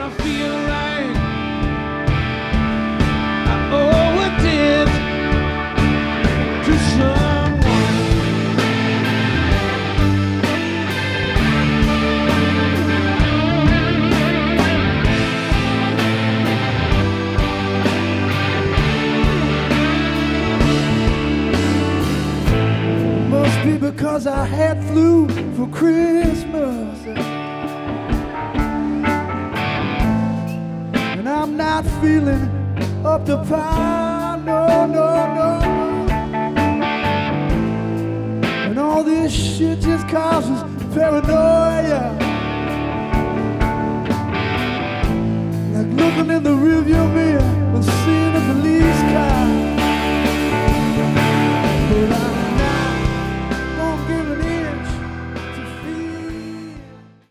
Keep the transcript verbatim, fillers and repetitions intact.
I feel like I owe a debt to someone. Must be because I had flu for Christmas, and I'm not feeling up to par, no, no, no. And all this shit just causes paranoia.